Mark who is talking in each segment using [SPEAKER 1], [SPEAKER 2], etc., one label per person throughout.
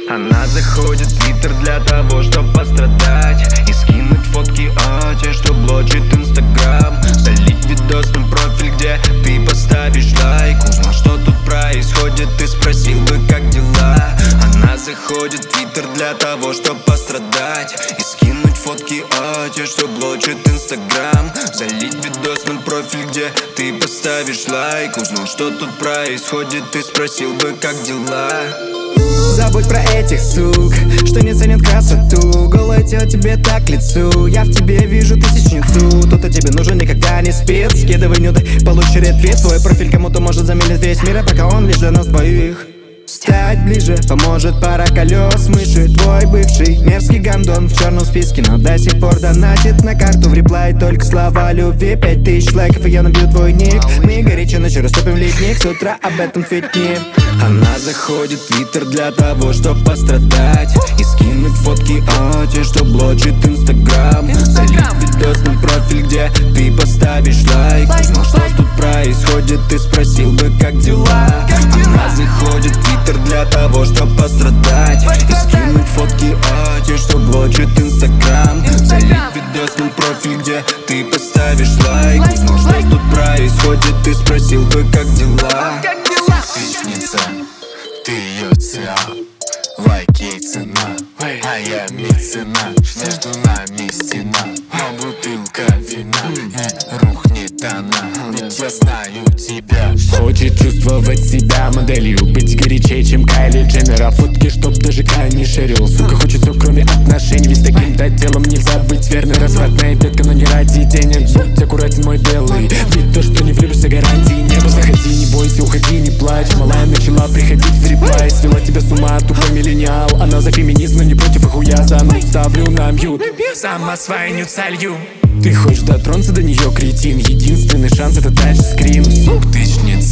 [SPEAKER 1] Она заходит в Твиттер для того, чтоб пострадать и скинуть фотки те, что блочит Инстаграм. Залить видос на профиль, где ты поставишь лайк. Узнал, что тут происходит, ты спросил бы, как дела. Она заходит в Твиттер для того, чтоб пострадать и скинуть фотки те, что блочит Инстаграм. Залить видос на профиль, где ты поставишь лайк. Узнал, что тут происходит, ты спросил бы, как дела.
[SPEAKER 2] Забудь про этих сук, что не ценят красоту. Голое тело тебе так к лицу. Я в тебе вижу тысячницу. Кто-то тебе нужен, никогда не спит. Скидывай нюды, получишь ретвит. Твой профиль кому-то может заменить весь мир, а пока он лишь для нас двоих. Стать ближе поможет пара колес мыши. Твой бывший мерзкий гандон в черном списке, но до сих пор донатит на карту в реплай только слова любви. 5000 лайков, и я набью твой ник. Мы горячо ночью растопим ледник, с утра об этом твитни. Она заходит в Твиттер для того, чтоб пострадать и скинуть фотки те, что блочит Инстаграм. Залить видос на профиль, где ты поставишь лайк. Узнал, что тут происходит, ты спросил бы, как дела. Она заходит в Твиттер для того, чтоб пострадать и скинуть фотки те, что блочит Инстаграм. Залить видос на профиль, где ты поставишь лайк. Узнал, что тут происходит, ты спросил бы, как дела.
[SPEAKER 3] Отличница, ты ее цена, лайк ей цена, а я мецена. Между нами стена, но бутылка вина не рухнет она, ведь я знаю тебя.
[SPEAKER 4] Хочет чувствовать себя моделью, быть горячей, чем Кайли Дженнер. А фотки, чтоб даже Кай не шерил. Сука, хочет все, кроме отношений, ведь с таким-то делом нельзя быть верной. Развратная детка, но не ради денег. Будь аккуратен, мой белый, ведь то, что не влюбишься, гарантии нету. Заходи, не бойся, уходи, не плачь. Малая начала приходить в реплай, свела тебя с ума, тупо миллениал. Она за феминизм, но не против, их я за мной ставлю на мьют. Сама свою не солью. Ты хочешь дотронуться до нее, кретин. Единственный шанс — это тачскрин.
[SPEAKER 3] Птичница,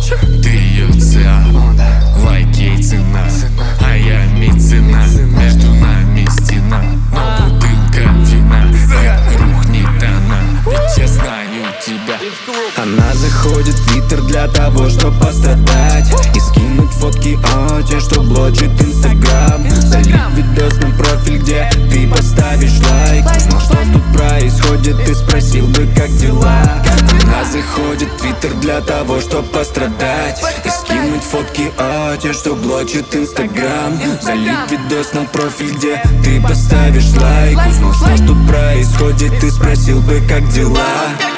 [SPEAKER 3] ты ее цена, лайк ей цена, а я мецена. Между нами стена, но бутылка вина не рухнет она, ведь я знаю тебя.
[SPEAKER 2] Она заходит в Твиттер для того, чтоб пострадать и скинуть фотки те, что блочит Инстаграм. Залить видос на профиль, где ты поставишь лайк. Узнал, что тут происходит, ты спросил бы, как дела. Она заходит в Твиттер для того, чтоб пострадать и скинуть фотки те, что блочит Инстаграм. Залить видос на профиль, где ты поставишь лайк. Узнал, что тут происходит, ты спросил бы, как дела.